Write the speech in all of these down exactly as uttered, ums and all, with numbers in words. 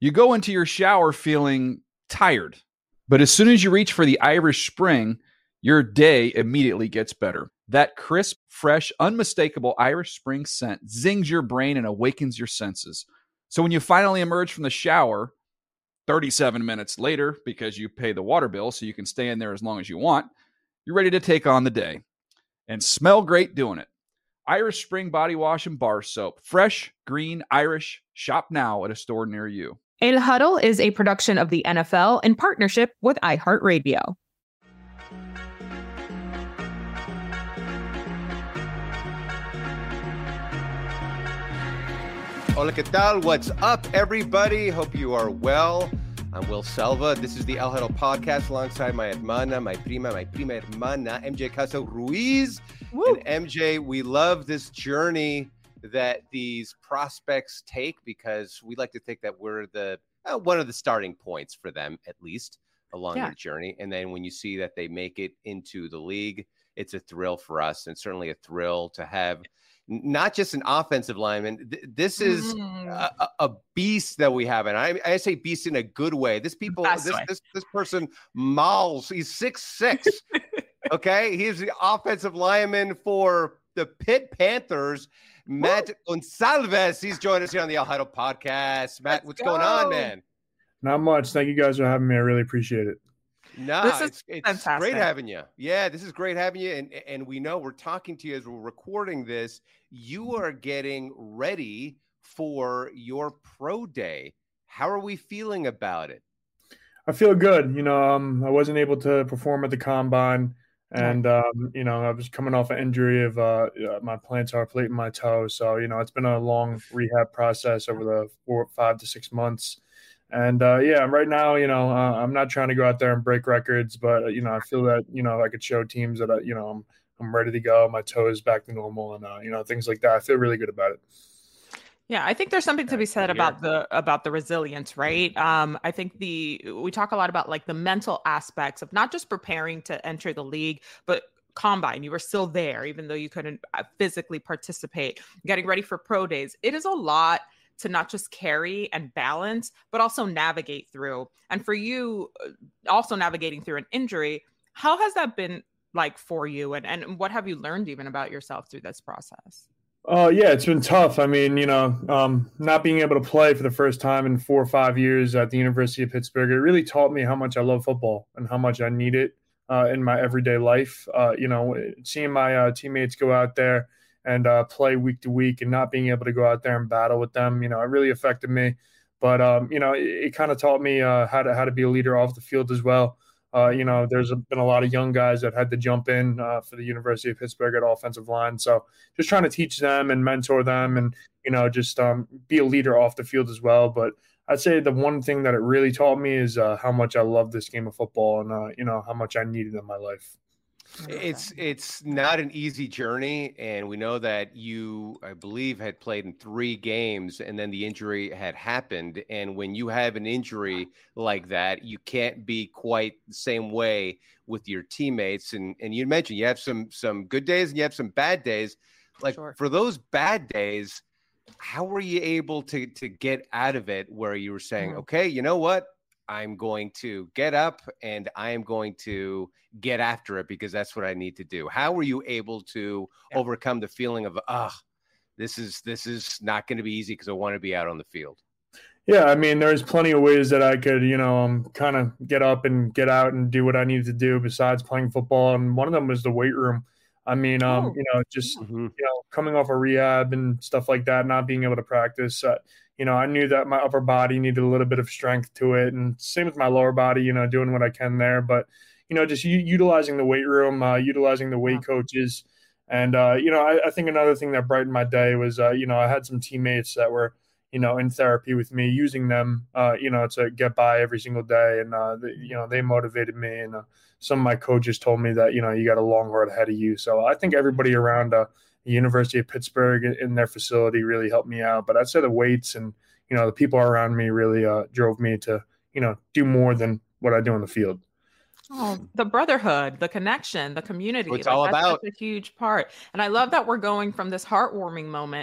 You go into your shower feeling tired, but as soon as you reach for the Irish Spring, your day immediately gets better. That crisp, fresh, unmistakable Irish Spring scent zings your brain and awakens your senses. So when you finally emerge from the shower, thirty-seven minutes later, because you pay the water bill so you can stay in there as long as you want, you're ready to take on the day and smell great doing it. Irish Spring Body Wash and Bar Soap. Fresh, green, Irish. Shop now at a store near you. El Huddle is a production of the N F L in partnership with iHeartRadio. Hola, ¿qué tal? What's up, everybody? Hope you are well. I'm Will Selva. This is the El Huddle podcast alongside my hermana, my prima, my prima hermana, M J Casa Ruiz. Woo. And M J, we love this journey that these prospects take because we like to think that we're the uh, one of the starting points for them, at least, along yeah. their journey. And then when you see that they make it into the league, it's a thrill for us and certainly a thrill to have not just an offensive lineman. This is mm. a, a beast that we have. And I, I say beast in a good way. This people, this, this, this person mauls. He's six six. Okay. He's the offensive lineman for the Pitt Panthers. Matt Woo. Gonsalves. He's joined us here on the El Huddle podcast. Matt, Let's what's go. going on, man? Not much. Thank you guys for having me. I really appreciate it. No, nah, it's, it's great having you. Yeah, this is great having you. And, and we know we're talking to you as we're recording this. You are getting ready for your pro day. How are we feeling about it? I feel good. You know, um, I wasn't able to perform at the combine. And, um, you know, I was coming off an injury of uh, my plantar plate in my toe. So, you know, it's been a long rehab process over the four, five to six months. And, uh, yeah, right now, you know, uh, I'm not trying to go out there and break records, but, you know, I feel that, you know, I could show teams that, I, you know, I'm, I'm ready to go. My toe is back to normal and, uh, you know, things like that. I feel really good about it. Yeah, I think there's something to be said about the about the resilience, right? Um, I think the we talk a lot about like the mental aspects of not just preparing to enter the league, but combine. You were still there, even though you couldn't physically participate. Getting ready for pro days. It is a lot to not just carry and balance, but also navigate through. And for you, also navigating through an injury, how has that been like for you? And, and what have you learned even about yourself through this process? Oh, uh, yeah, it's been tough. I mean, you know, um, not being able to play for the first time in four or five years at the University of Pittsburgh, it really taught me how much I love football and how much I need it uh, in my everyday life. Uh, you know, seeing my uh, teammates go out there and uh, play week to week and not being able to go out there and battle with them, you know, it really affected me. But, um, you know, it, it kind of taught me uh, how to how to be a leader off the field as well. Uh, you know, there's a, been a lot of young guys that had to jump in uh, for the University of Pittsburgh at offensive line. So just trying to teach them and mentor them and, you know, just um, be a leader off the field as well. But I'd say the one thing that it really taught me is uh, how much I love this game of football and, uh, you know, how much I need it in my life. It's it's not an easy journey, and we know that you, I believe, had played in three games, and then the injury had happened. And when you have an injury like that, you can't be quite the same way with your teammates. And and you mentioned you have some some good days and you have some bad days. Like sure. For those bad days, how were you able to to get out of it where you were saying, mm-hmm. okay, you know what? I'm going to get up and I am going to get after it because that's what I need to do. How were you able to yeah. overcome the feeling of, ah, oh, this is, this is not going to be easy because I want to be out on the field? Yeah. I mean, there's plenty of ways that I could, you know, um, kind of get up and get out and do what I needed to do besides playing football. And one of them was the weight room. I mean, um, oh. you know, just, mm-hmm. you know, coming off a rehab and stuff like that, not being able to practice, uh, you know, I knew that my upper body needed a little bit of strength to it. And same with my lower body, you know, doing what I can there. But, you know, just u- utilizing the weight room, uh, utilizing the weight coaches. And, uh, you know, I, I think another thing that brightened my day was, uh, you know, I had some teammates that were, you know, in therapy with me, using them, uh, you know, to get by every single day. And, uh, the, you know, they motivated me. And uh, some of my coaches told me that, you know, you got a long road ahead of you. So I think everybody around uh, the University of Pittsburgh in their facility really helped me out. But I'd say the weights and, you know, the people around me really uh, drove me to, you know, do more than what I do on the field. Oh, the brotherhood, the connection, the community. It's like, all that's about such a huge part. And I love that we're going from this heartwarming moment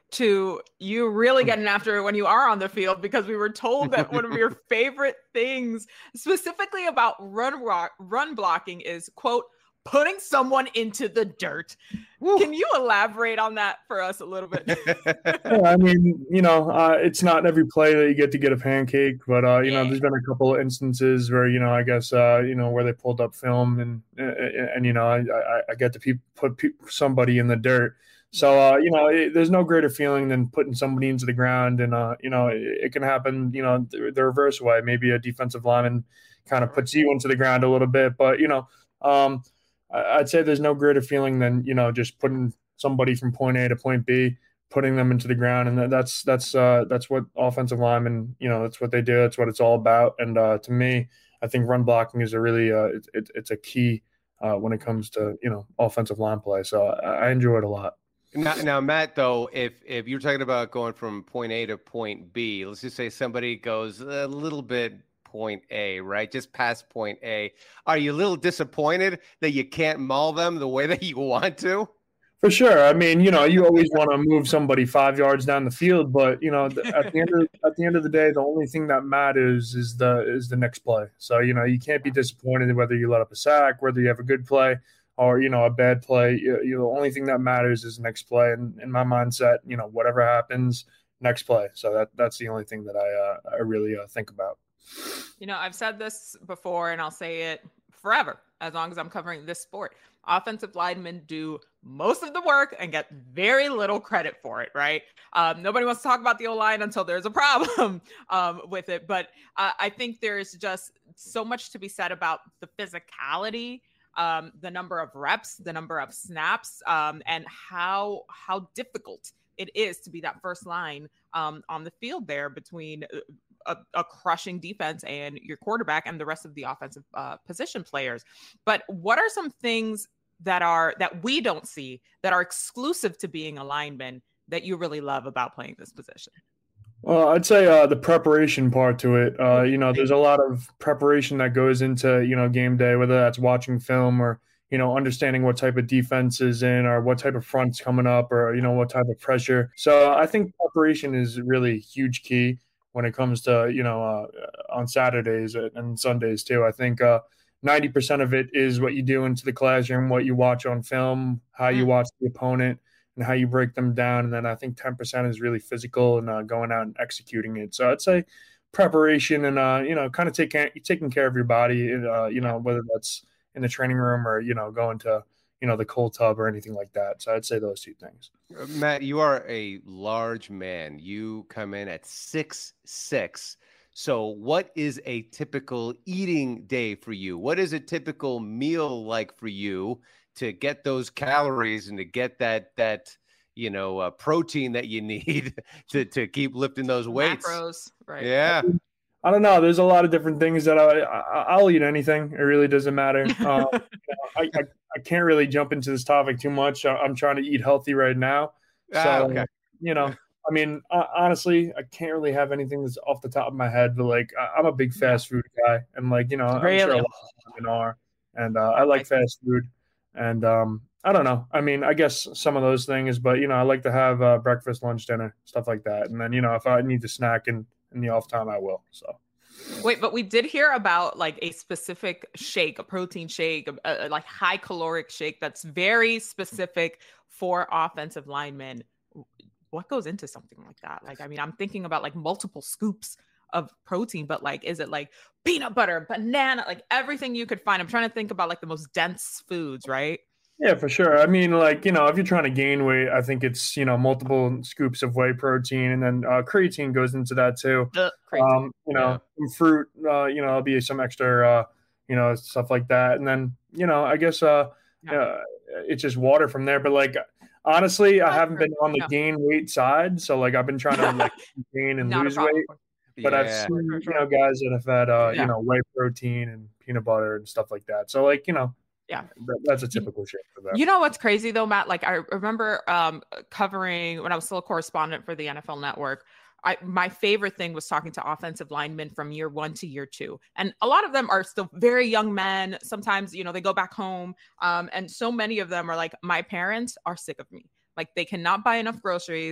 to you really getting after it when you are on the field, because we were told that one of your favorite things specifically about run rock, run blocking is, quote, putting someone into the dirt. Woo. Can you elaborate on that for us a little bit? Yeah, I mean, you know, uh, it's not every play that you get to get a pancake, but, uh, you yeah. know, there's been a couple of instances where, you know, I guess, uh, you know, where they pulled up film and, and, and you know, I, I, I get to pe- put pe- somebody in the dirt. So, uh, you know, it, there's no greater feeling than putting somebody into the ground. And, uh, you know, it, it can happen, you know, the, the reverse way. Maybe a defensive lineman kind of puts you into the ground a little bit. But, you know, um, I'd say there's no greater feeling than, you know, just putting somebody from point A to point B, putting them into the ground. And that's that's uh, that's what offensive linemen, you know, that's what they do. That's what it's all about. And uh, to me, I think run blocking is a really uh, it, it, it's a key uh, when it comes to, you know, offensive line play. So I, I enjoy it a lot. Now, now, Matt, though, if if you're talking about going from point A to point B, let's just say somebody goes a little bit point A, right? Just past point A. Are you a little disappointed that you can't maul them the way that you want to? For sure. I mean, you know, you always want to move somebody five yards down the field, but you know, at the end of at the end of the day, the only thing that matters is the is the next play. So, you know, you can't be disappointed whether you let up a sack, whether you have a good play or, you know, a bad play. You, you know, the only thing that matters is next play. And in my mindset, you know, whatever happens, next play. So that that's the only thing that I uh, I really uh, think about. You know, I've said this before and I'll say it forever, as long as I'm covering this sport. Offensive linemen do most of the work and get very little credit for it, right? Um, nobody wants to talk about the O-line until there's a problem um, with it. But uh, I think there's just so much to be said about the physicality, um, the number of reps, the number of snaps, um, and how how difficult it is to be that first line um, on the field there between a, a crushing defense and your quarterback and the rest of the offensive uh, position players. But what are some things that are that we don't see that are exclusive to being a lineman that you really love about playing this position? Well, I'd say uh, the preparation part to it. Uh, you know, there's a lot of preparation that goes into, you know, game day, whether that's watching film or, you know, understanding what type of defense is in or what type of front's coming up or, you know, what type of pressure. So I think preparation is really a huge key when it comes to, you know, uh, on Saturdays and Sundays too. I think uh, ninety percent of it is what you do into the classroom, what you watch on film, how you watch the opponent, and how you break them down. And then I think ten percent is really physical and uh, going out and executing it. So I'd say preparation and, uh, you know, kind of taking, taking care of your body, uh, you know, whether that's in the training room or, you know, going to, you know, the cold tub or anything like that. So I'd say those two things. Matt, you are a large man. You come in at six six. So what is a typical eating day for you? What is a typical meal like for you to get those calories and to get that, that, you know, uh, protein that you need to, to keep lifting those weights? Macros, right. Yeah. I don't know. There's a lot of different things that I, I I'll eat anything. It really doesn't matter. Um, you know, I, I I can't really jump into this topic too much. I'm trying to eat healthy right now. So, ah, okay. you know, I mean, uh, honestly, I can't really have anything that's off the top of my head, but like, I, I'm a big fast food guy. And like, you know, really? I'm sure a lot of women are. And uh, I like fast food. And um, I don't know. I mean, I guess some of those things, but, you know, I like to have uh, breakfast, lunch, dinner, stuff like that. And then, you know, if I need to snack in, in the off time, I will. So. Wait, but we did hear about like a specific shake, a protein shake, a, a like high caloric shake that's very specific for offensive linemen. What goes into something like that? Like, I mean, I'm thinking about like multiple scoops of protein, but like, is it like peanut butter, banana, like everything you could find? I'm trying to think about like the most dense foods, right? Yeah, for sure. I mean, like, you know, if you're trying to gain weight, I think it's, you know, multiple scoops of whey protein, and then uh, creatine goes into that too. Uh, um, you know, yeah. Some fruit, uh, you know, there'll be some extra, uh, you know, stuff like that. And then, you know, I guess uh, yeah. uh, it's just water from there. But like, honestly, I haven't been on the yeah. gain weight side. So like, I've been trying to like gain and lose weight. But yeah. I've seen, you know, guys that have had, uh, yeah. you know, whey protein and peanut butter and stuff like that. So like, you know, yeah, that, that's a typical shake for them. You know what's crazy though, Matt? Like I remember um, covering when I was still a correspondent for the N F L Network. I, my favorite thing was talking to offensive linemen from year one to year two. And a lot of them are still very young men. Sometimes, you know, they go back home. Um, and so many of them are like, my parents are sick of me. Like they cannot buy enough groceries.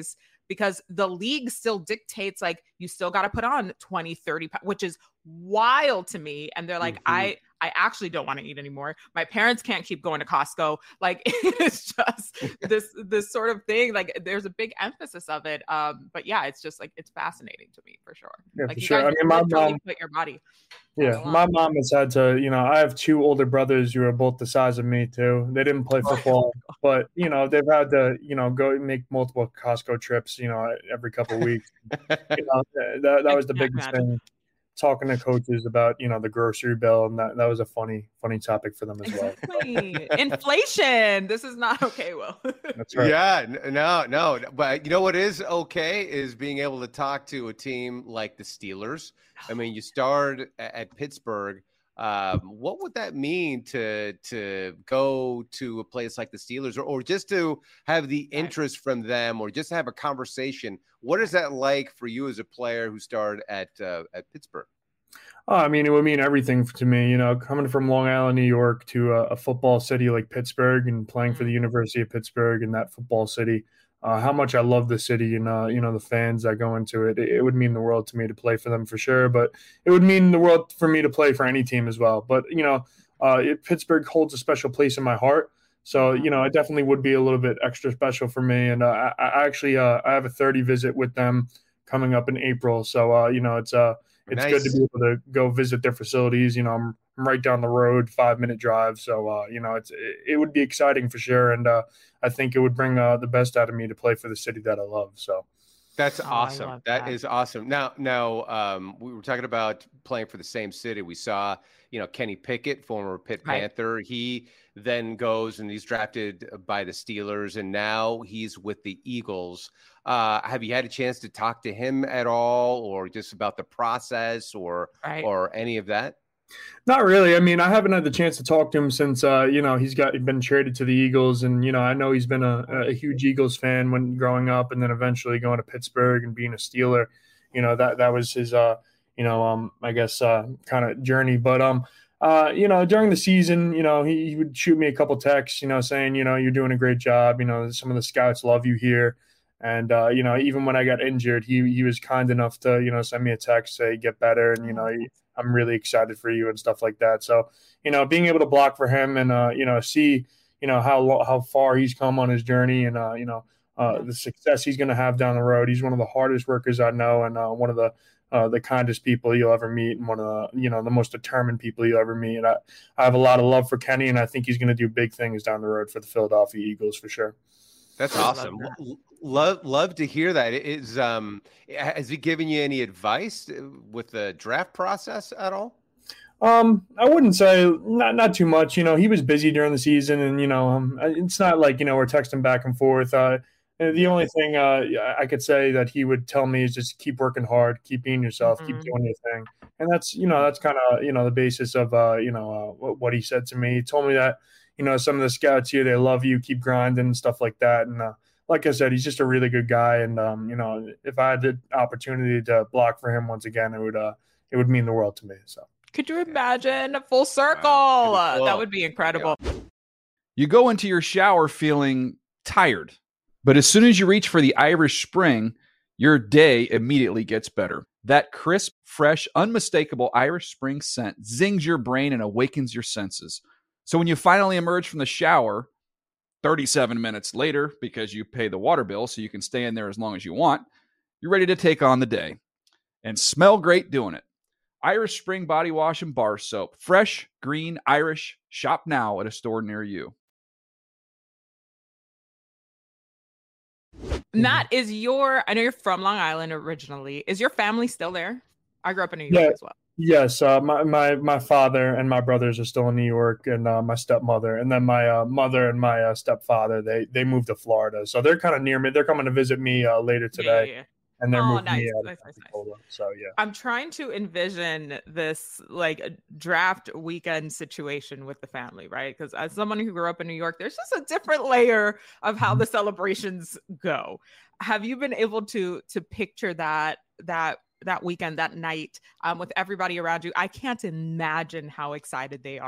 because the league still dictates like you still got to put on twenty, thirty, which is wild to me. And they're like, mm-hmm. I, I actually don't want to eat anymore. My parents can't keep going to Costco. Like it's just this, this sort of thing. Like there's a big emphasis of it. Um, but yeah, it's just like, it's fascinating to me for sure. Yeah, like for you sure. guys I mean, my mom, put your body. Yeah. My mom has had to, you know, I have two older brothers who are both the size of me too. They didn't play football, but you know, they've had to, you know, go make multiple Costco trips, you know, every couple of weeks. you know, that, that was the biggest imagine. thing. Talking to coaches about, you know, the grocery bill, and that, that was a funny, funny topic for them as well. Exactly. Inflation. This is not okay, Will. That's right. Yeah, no, no. But you know what is okay is being able to talk to a team like the Steelers. I mean, you starred at Pittsburgh. Um, what would that mean to to go to a place like the Steelers, or, or just to have the interest from them, or just have a conversation? What is that like for you as a player who starred at uh, at Pittsburgh? Oh, I mean, it would mean everything to me. You know, coming from Long Island, New York, to a, a football city like Pittsburgh, and playing for the University of Pittsburgh in that football city. Uh, how much I love the city and, uh, you know, the fans that go into it. it. It would mean the world to me to play for them for sure, but it would mean the world for me to play for any team as well. But, you know, uh, it, Pittsburgh holds a special place in my heart. So, you know, it definitely would be a little bit extra special for me. And uh, I, I actually uh, I have a thirty visit with them coming up in April. So, uh, you know, it's uh, it's nice. Good to be able to go visit their facilities. You know, I'm, I'm right down the road, five minute drive. So, uh, you know, it's it, it would be exciting for sure. And uh, I think it would bring uh, the best out of me to play for the city that I love. So that's oh, awesome. That, that is awesome. Now, now um, we were talking about playing for the same city. We saw, you know, Kenny Pickett, former Pitt right. Panther. He then goes and he's drafted by the Steelers, and now he's with the Eagles. Uh, have you had a chance to talk to him at all, or just about the process, or right. or any of that? Not really. I mean, I haven't had the chance to talk to him since, uh, you know, he's got been traded to the Eagles. And, you know, I know he's been a, a huge Eagles fan when growing up, and then eventually going to Pittsburgh and being a Steeler. You know, that that was his, uh, you know, um, I guess, uh, kind of journey. But, um, uh, you know, during the season, you know, he, he would shoot me a couple texts, you know, saying, you know, you're doing a great job. You know, some of the scouts love you here. And, uh, you know, even when I got injured, he he was kind enough to, you know, send me a text, say, get better. And, you know, he, I'm really excited for you and stuff like that. So, you know, being able to block for him and, uh, you know, see, you know, how how far he's come on his journey, and, uh, you know, uh, the success he's going to have down the road. He's one of the hardest workers I know, and uh, one of the uh, the kindest people you'll ever meet, and one of the, you know, the most determined people you'll ever meet. And I, I have a lot of love for Kenny, and I think he's going to do big things down the road for the Philadelphia Eagles for sure. That's awesome. Love, love, love to hear that. Is um, has he given you any advice with the draft process at all? Um, I wouldn't say not not too much. You know, he was busy during the season, and you know, um, it's not like, you know, we're texting back and forth. Uh, the only thing uh, I could say that he would tell me is just keep working hard, keep being yourself, mm-hmm. keep doing your thing, and that's, you know, that's kind of, you know, the basis of uh, you know, uh, what he said to me. He told me that, you know, some of the scouts here, they love you, keep grinding and stuff like that. And uh, like I said, he's just a really good guy. And, um, you know, if I had the opportunity to block for him once again, it would uh, it would mean the world to me. So could you imagine a full circle? Wow. Cool. That would be incredible. You go into your shower feeling tired, but as soon as you reach for the Irish Spring, your day immediately gets better. That crisp, fresh, unmistakable Irish Spring scent zings your brain and awakens your senses. So when you finally emerge from the shower, thirty-seven minutes later, because you pay the water bill so you can stay in there as long as you want, you're ready to take on the day and smell great doing it. Irish Spring Body Wash and Bar Soap. Fresh, green, Irish. Shop now at a store near you. Matt, is your, I know you're from Long Island originally. Is your family still there? I grew up in New York yeah. as well. Yes, uh, my, my my father and my brothers are still in New York, and uh, my stepmother, and then my uh, mother and my uh, stepfather, they they moved to Florida, so they're kind of near me. They're coming to visit me uh, later today, yeah, yeah. and they're oh, moving nice, me out nice, of nice, Florida. nice. So yeah, I'm trying to envision this like draft weekend situation with the family, right? Because as someone who grew up in New York, there's just a different layer of how the celebrations go. Have you been able to to picture that that? that weekend, that night, um, with everybody around you? I can't imagine how excited they are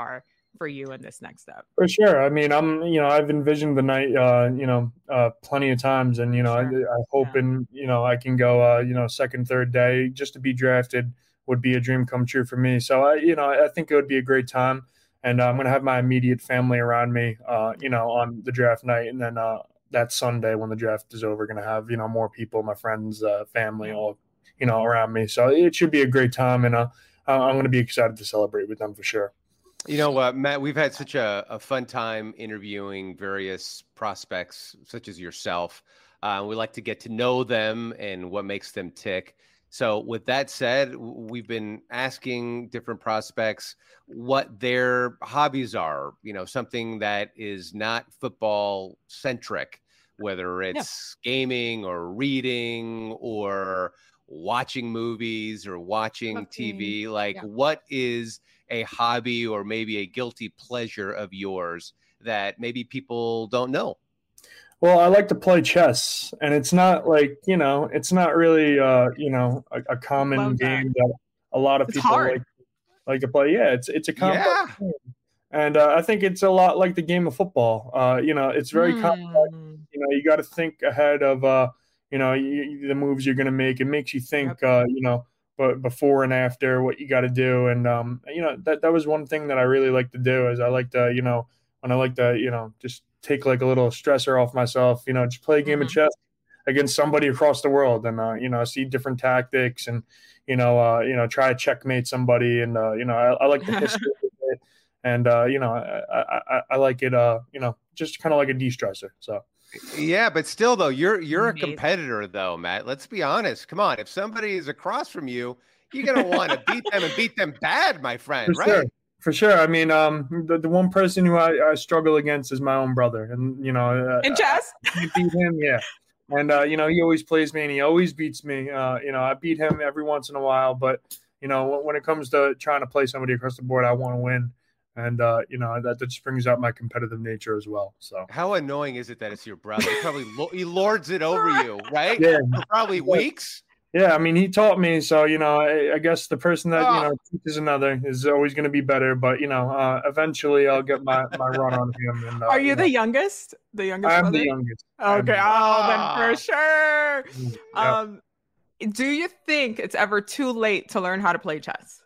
for you in this next step? For sure. I mean, I'm, you know, I've envisioned the night, uh, you know, uh, plenty of times, and, you know, sure. I, I hope yeah. and, you know, I can go, uh, you know, second, third day just to be drafted would be a dream come true for me. So, I, you know, I think it would be a great time, and uh, I'm going to have my immediate family around me, uh, you know, on the draft night. And then uh, that Sunday when the draft is over, going to have, you know, more people, my friends, uh, family, all, you know, around me. So it should be a great time. And uh, I'm going to be excited to celebrate with them for sure. You know, uh, Matt, we've had such a, a fun time interviewing various prospects such as yourself. Uh, we like to get to know them and what makes them tick. So with that said, we've been asking different prospects what their hobbies are, you know, something that is not football centric, whether it's yeah. gaming or reading or watching movies or watching Love T V. Like yeah. what is a hobby or maybe a guilty pleasure of yours that maybe people don't know? Well, I like to play chess, and it's not like, you know, it's not really, uh, you know, a, a common game that a lot of it's people hard. like, like to play. Yeah, it's it's a complex yeah. game. And uh, I think it's a lot like the game of football. Uh, you know, it's very mm. complex. You know, you got to think ahead of, uh, you know, you, the moves you're going to make. It makes you think, yep. uh, you know, but before and after what you got to do. And, um, you know, that, that was one thing that I really like to do is I like to, you know, when I like to, you know, just take like a little stressor off myself, you know, just play a game mm-hmm. of chess against somebody across the world and, uh, you know, see different tactics and, you know, uh, you know, try to checkmate somebody. And, uh, you know, I, I like the history of it. And, uh, you know, I, I, I like it, uh, you know, just kind of like a de-stressor. So. Yeah, but still, though, you're you're Amazing. a competitor, though, Matt. Let's be honest. Come on. If somebody is across from you, you're going to want to beat them and beat them bad, my friend, For right? Sure. For sure. I mean, um, the, the one person who I, I struggle against is my own brother. And, you know, uh, in chess? I, I beat him, yeah. And, uh, you know, he always plays me and he always beats me. Uh, you know, I beat him every once in a while. But, you know, when, when it comes to trying to play somebody across the board, I want to win. And, uh, you know, that, that just brings out my competitive nature as well. So how annoying is it that it's your brother? He probably lo- he lords it over you, right? Yeah. For probably weeks. Yeah, I mean, he taught me. So, you know, I, I guess the person that, oh. you know, teaches another is always going to be better. But, you know, uh, eventually I'll get my, my run on him. And, uh, Are you, you the know, youngest? The youngest I'm brother? the youngest. Okay. I'm, oh, then for sure. Yeah. Um, do you think it's ever too late to learn how to play chess?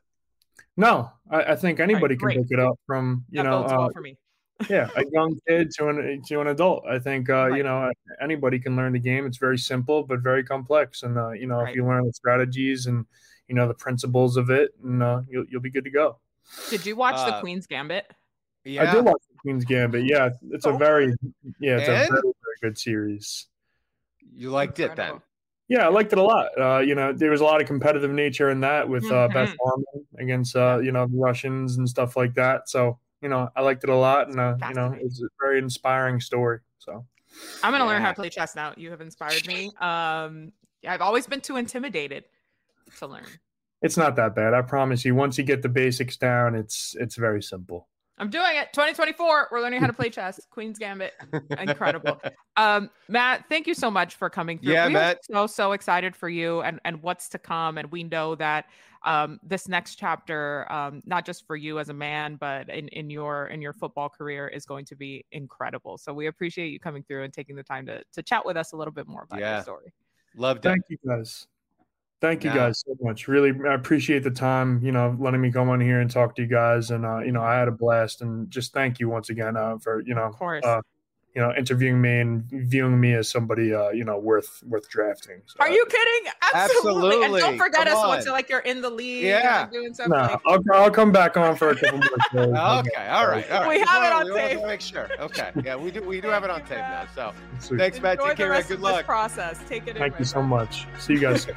No, I, I think anybody right, can pick it up from, you that know, bodes uh, well for me. yeah, a young kid to an to an adult. I think uh, right. you know, anybody can learn the game. It's very simple but very complex, and uh, you know, right. if you learn the strategies and you know the principles of it, and uh, you'll you'll be good to go. Did you watch uh, the Queen's Gambit? Yeah, I did watch the Queen's Gambit. Yeah, it's so a very yeah, it's and? a very very good series. You liked Incredible. it then? Yeah, I liked it a lot. Uh, you know, there was a lot of competitive nature in that with uh, mm-hmm. Beth Harmon against uh, you know the Russians and stuff like that. So. You know, I liked it a lot, and uh, you know, it's a very inspiring story. So, I'm gonna yeah. learn how to play chess now. You have inspired me. Um, I've always been too intimidated to learn. It's not that bad, I promise you. Once you get the basics down, it's it's very simple. I'm doing it. twenty twenty-four. We're learning how to play chess. Queen's Gambit. Incredible. Um, Matt, thank you so much for coming through. Yeah, we Matt. are so, so excited for you and, and what's to come. And we know that um, this next chapter, um, not just for you as a man, but in, in your in your football career is going to be incredible. So we appreciate you coming through and taking the time to, to chat with us a little bit more about yeah. your story. Loved it. Thank you, guys. Thank you yeah. guys so much. Really, I appreciate the time, you know, letting me come on here and talk to you guys. And, uh, you know, I had a blast, and just thank you once again uh, for, you know, of course. Uh, you know, interviewing me and viewing me as somebody, uh, you know, worth worth drafting. So, Are you kidding? Absolutely. Absolutely. And don't forget Come us on. once you're like you're in the league. Yeah. And doing something. No, Like- I'll, I'll come back on for a couple more shows. Okay, all right, all right. We Just have it wanna- on we wanna tape. Make sure. Okay, yeah, we do. We do have it on tape now. So Sweet. thanks, Matt. Enjoy Take the care, man. rest Good of luck. this process. Take it in. Thank my you so friend. much. See you guys soon.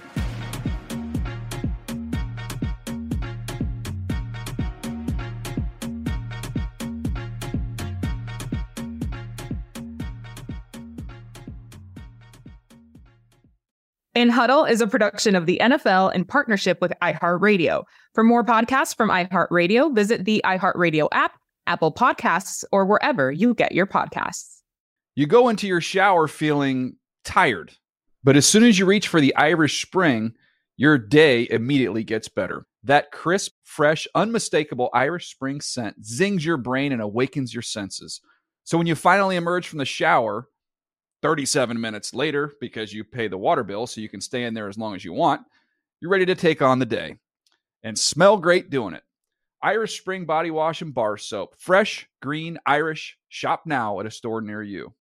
In Huddle is a production of the N F L in partnership with iHeartRadio. For more podcasts from iHeartRadio, visit the iHeartRadio app, Apple Podcasts, or wherever you get your podcasts. You go into your shower feeling tired, but as soon as you reach for the Irish Spring, your day immediately gets better. That crisp, fresh, unmistakable Irish Spring scent zings your brain and awakens your senses. So when you finally emerge from the shower thirty-seven minutes later, because you pay the water bill so you can stay in there as long as you want, you're ready to take on the day and smell great doing it. Irish Spring Body Wash and Bar Soap. Fresh, green, Irish. Shop now at a store near you.